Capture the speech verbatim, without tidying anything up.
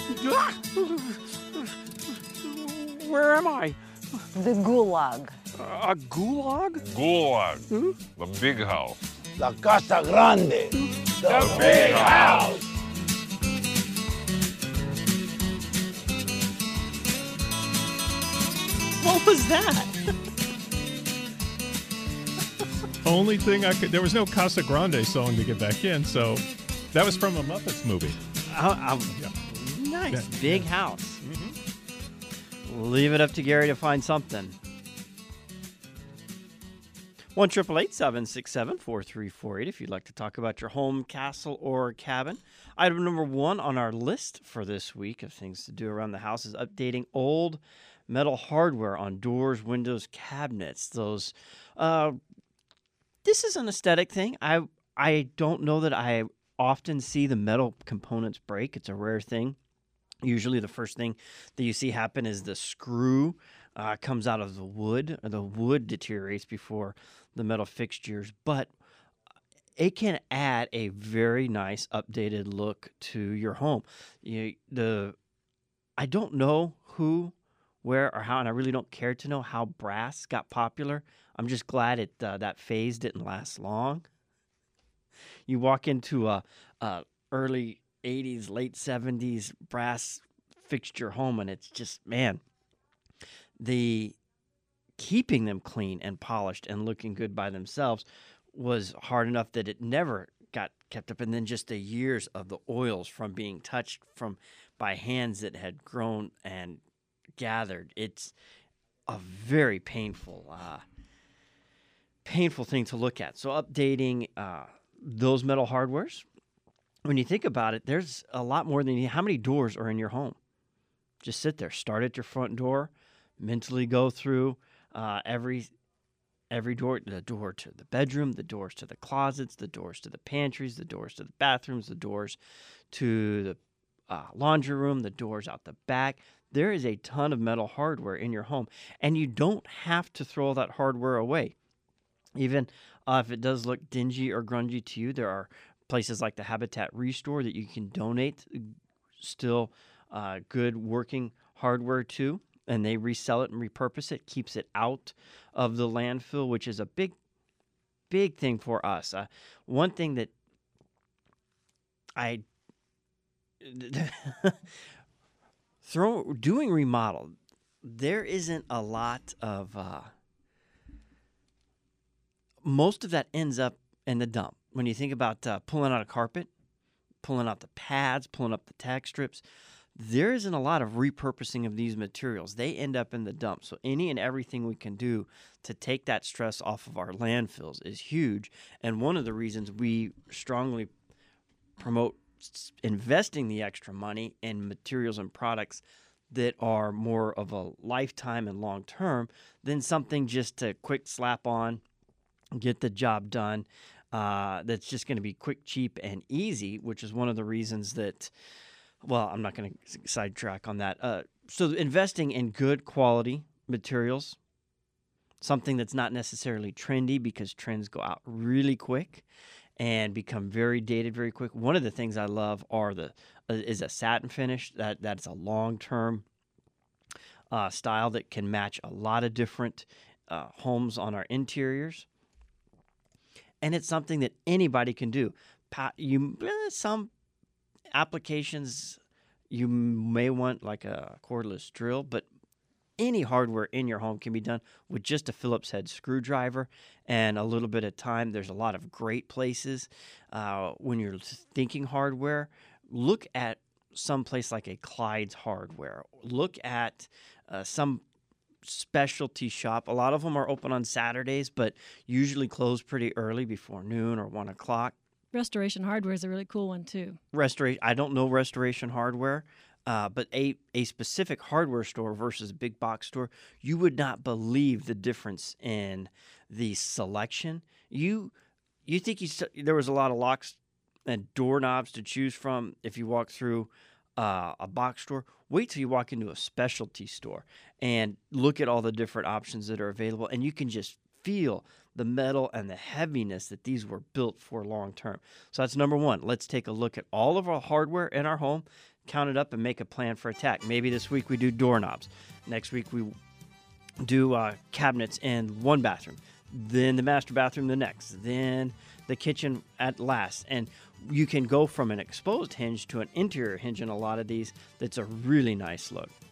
Where am I? The Gulag. A gulag? Gulag. Hmm? The big house. La Casa Grande. The, the big house. What was that? Only thing I could... There was no Casa Grande song to get back in, so that was from a Muppets movie. I, I, yeah. Nice. Yeah. Big yeah. house. Mm-hmm. Leave it up to Gary to find something. one eight eight eight, seven six seven, four three four eight if you'd like to talk about your home, castle, or cabin. Item number one on our list for this week of things to do around the house is updating old metal hardware on doors, windows, cabinets. Those, uh, this is an aesthetic thing. I I don't know that I often see the metal components break. It's a rare thing. Usually the first thing that you see happen is the screw uh, comes out of the wood, or the wood deteriorates before the metal fixtures, but it can add a very nice updated look to your home. You, the I don't know who, where, or how, and I really don't care to know how brass got popular. I'm just glad it uh, that phase didn't last long. You walk into a, a early eighties, late seventies brass fixture home, and it's just, man, the keeping them clean and polished and looking good by themselves was hard enough that it never got kept up. And then just the years of the oils from being touched from by hands that had grown and gathered. It's a very painful, uh, painful thing to look at. So updating uh, those metal hardwares, when you think about it, there's a lot more than you, how many doors are in your home? Just sit there, start at your front door, mentally go through uh, every every door, the door to the bedroom, the doors to the closets, the doors to the pantries, the doors to the bathrooms, the doors to the uh, laundry room, the doors out the back. There is a ton of metal hardware in your home, and you don't have to throw that hardware away. Even uh, if it does look dingy or grungy to you, there are places like the Habitat Restore that you can donate still uh, good working hardware to, and they resell it and repurpose it, keeps it out of the landfill, which is a big, big thing for us. Uh, one thing that I throw doing remodel, there isn't a lot of uh, most of that ends up in the dump. When you think about uh, pulling out a carpet, pulling out the pads, pulling up the tack strips, there isn't a lot of repurposing of these materials. They end up in the dump. So any and everything we can do to take that stress off of our landfills is huge. And one of the reasons we strongly promote investing the extra money in materials and products that are more of a lifetime and long term than something just to quick slap on, get the job done. Uh, that's just going to be quick, cheap, and easy, which is one of the reasons that, well, I'm not going to sidetrack on that. Uh, so investing in good quality materials, something that's not necessarily trendy because trends go out really quick and become very dated very quick. One of the things I love are the uh, is a satin finish. That that's a long-term uh, style that can match a lot of different uh, homes on our interiors. And it's something that anybody can do. You some applications you may want like a cordless drill, but any hardware in your home can be done with just a Phillips head screwdriver and a little bit of time. There's a lot of great places uh, when you're thinking hardware. Look at some place like a Clyde's Hardware. Look at uh, some specialty shop. A lot of them are open on Saturdays, but usually close pretty early before noon or one o'clock. Restoration Hardware is a really cool one too. Restoration. I don't know Restoration Hardware, uh, but a a specific hardware store versus a big box store, you would not believe the difference in the selection. You you think you there was a lot of locks and doorknobs to choose from if you walk through uh, a box store. Wait till you walk into a specialty store and look at all the different options that are available, and you can just feel the metal and the heaviness that these were built for long term. So that's number one. Let's take a look at all of our hardware in our home. count it up and make a plan for attack. Maybe this week we do doorknobs. Next week we do uh, cabinets in one bathroom. Then the master bathroom the next. Then the kitchen at last. And you can go from an exposed hinge to an interior hinge in a lot of these. That's a really nice look.